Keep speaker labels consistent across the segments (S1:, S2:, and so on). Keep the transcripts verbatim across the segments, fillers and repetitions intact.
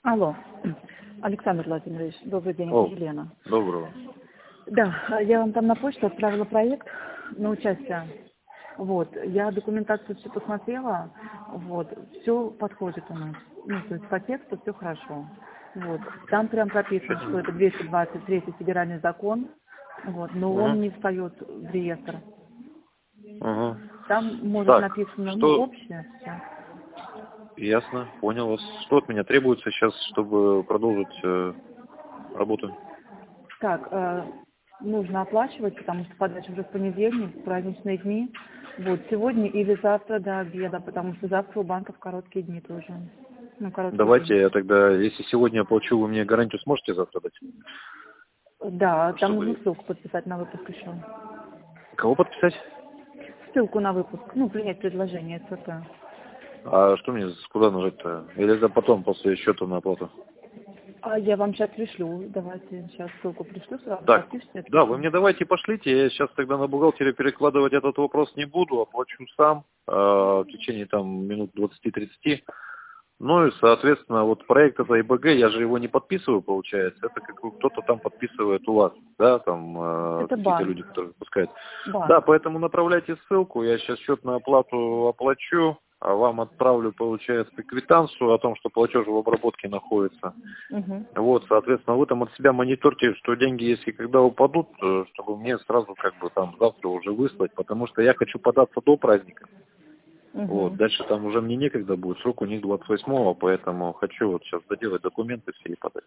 S1: Алло, Александр Владимирович, добрый день,
S2: О,
S1: это Елена.
S2: доброго.
S1: Да, я вам там на почту отправила проект на участие. Вот, я документацию все посмотрела, вот, все подходит у нас. Ну, то есть по тексту все хорошо. Вот, там прям прописано, что это двести двадцать третий федеральный закон, вот, но
S2: Угу.
S1: он не встает в реестр.
S2: Угу.
S1: Там, может,
S2: Так,
S1: написано, ну,
S2: что...
S1: общее все.
S2: Ясно, понял вас. Что от меня требуется сейчас, чтобы продолжить э, работу?
S1: Так, э, нужно оплачивать, потому что подача уже в понедельник, праздничные дни. Вот, сегодня или завтра до обеда, потому что завтра у банков короткие дни тоже. Ну, короткий
S2: Давайте
S1: день.
S2: я тогда, если сегодня я получу, вы мне гарантию сможете завтра дать?
S1: Да, там нужно
S2: Чтобы...
S1: ссылку подписать на выпуск еще.
S2: Кого подписать?
S1: Ссылку на выпуск, ну, принять предложение СП.
S2: А что мне, куда нажать-то? Или это потом, после счета на оплату?
S1: А я вам сейчас пришлю, давайте сейчас ссылку пришлю, сразу
S2: Так,
S1: подпишите,
S2: да, вы
S1: отпишем.
S2: мне давайте пошлите, я сейчас тогда на бухгалтерию перекладывать этот вопрос не буду, оплачу сам э, в течение там минут двадцати-тридцати. Ну и, соответственно, вот проект это ИБГ, я же его не подписываю, получается, это как бы кто-то там подписывает у вас, да, там э,
S1: Это
S2: какие-то
S1: банк,
S2: люди, которые выпускают. Да,
S1: банк.
S2: поэтому направляйте ссылку, я сейчас счет на оплату оплачу, а вам отправлю, получается, квитанцию о том, что платеж в обработке находится.
S1: Угу.
S2: Вот, соответственно, вы там от себя мониторьте, что деньги, если когда упадут, э, чтобы мне сразу как бы там завтра уже выслать, потому что я хочу податься до праздника. Вот,
S1: Угу.
S2: дальше там уже мне некогда будет, срок у них двадцать восьмого, поэтому хочу вот сейчас доделать документы все и подать.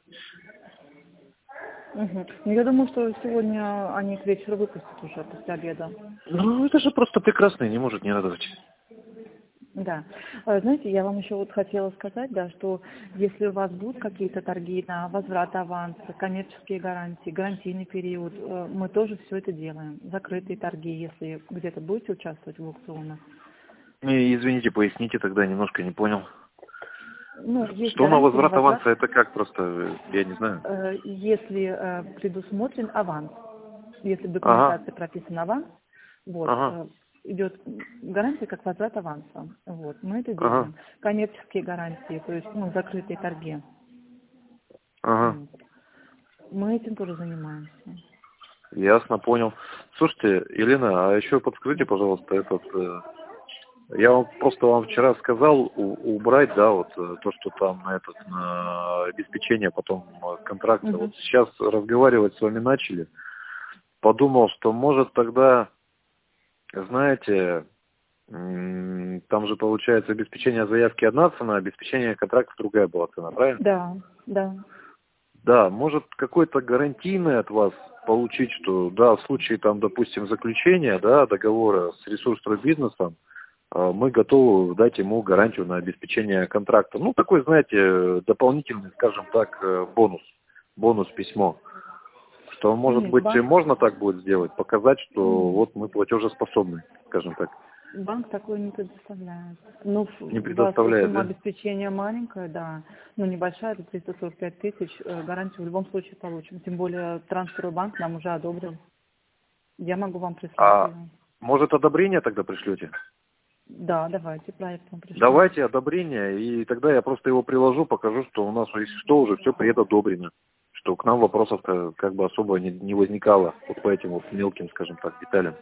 S1: Угу. Ну, я думаю, что сегодня они к вечеру выпустят уже после обеда.
S2: Ну, это же просто прекрасно и не может не радовать.
S1: Да. Э, Знаете, я вам еще вот хотела сказать, да, что если у вас будут какие-то торги на возврат аванса, коммерческие гарантии, гарантийный период, э, мы тоже все это делаем. Закрытые торги, если где-то будете участвовать в аукционах.
S2: И, извините, поясните тогда, немножко не понял.
S1: Ну, есть
S2: Что на
S1: гарантия на
S2: возврат
S1: возврат,
S2: аванса, это как просто, э, я не знаю.
S1: э, если э, предусмотрен аванс. Если в
S2: Ага,
S1: документации прописан аванс, вот,
S2: ага,
S1: э, идет гарантия как возврат аванса. Вот, мы это
S2: ага,
S1: делаем. Коммерческие гарантии, то есть, ну, закрытые торги.
S2: ага.
S1: Вот. Мы этим тоже занимаемся.
S2: Ясно, понял. Слушайте, Елена, а еще подскажите,
S1: Да.
S2: пожалуйста, этот... э, Я вам просто вам вчера сказал у- убрать, да, вот э, то, что там на этот на обеспечение потом э, контракта.
S1: Мгм.
S2: Вот сейчас разговаривать с вами начали. Подумал, что может тогда, знаете, м, там же получается обеспечение заявки одна цена, обеспечение контракта другая была цена, правильно?
S1: Да, да.
S2: Да, может какой-то гарантийный от вас получить, что да, в случае там, допустим, заключения, да, договора с ресурсным а, мы готовы дать ему гарантию на обеспечение контракта. Ну, такой, знаете, дополнительный, скажем так, э, бонус, бонус-письмо. Что, может
S1: Нет,
S2: быть, и
S1: банк,
S2: можно так будет сделать, показать, что
S1: нет,
S2: вот мы платежеспособны, скажем так.
S1: банк такой не предоставляет. Ну, ф-
S2: Не
S1: у вас
S2: предоставляет,
S1: сумма
S2: да?
S1: обеспечения маленькая, да, но небольшая, это триста сорок пять тысяч, э, гарантию в любом случае получим. Тем более трансферный банк нам уже одобрил. Я могу вам прислать
S2: А
S1: ее.
S2: может, одобрение тогда пришлете?
S1: Да, давайте, проект вам пришлю.
S2: Давайте одобрение, и тогда я просто его приложу, покажу, что у нас, если что, уже все предодобрено. Что к нам вопросов как бы особо не, не возникало вот по этим вот мелким, скажем так, деталям.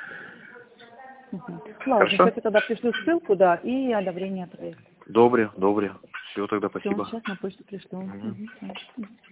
S1: Мгм. Ладно,
S2: Хорошо?
S1: сейчас я тогда пришлю ссылку, да, и одобрение проекта.
S2: Добре, добре. Все, тогда
S1: Все,
S2: спасибо.
S1: сейчас на почту пришлю.
S2: Мгм.
S1: Мгм, всё.